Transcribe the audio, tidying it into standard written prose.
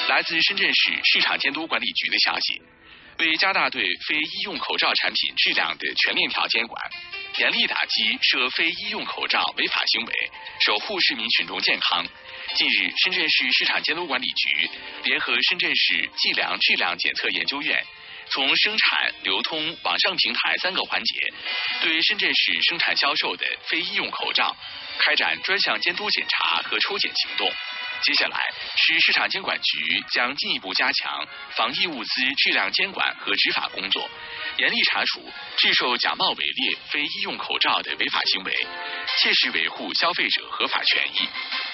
来自深圳市市场监督管理局的消息，为加大对非医用口罩产品质量的全链条监管，严厉打击涉非医用口罩违法行为，守护市民群众健康。近日，深圳市市场监督管理局联合深圳市计量质量检测研究院，从生产、流通、网上平台3个环节，对深圳市生产销售的非医用口罩开展专项监督检查和抽检行动。接下来，市场监管局将进一步加强防疫物资质量监管和执法工作，严厉查处制售假冒伪劣非医用口罩的违法行为，切实维护消费者合法权益。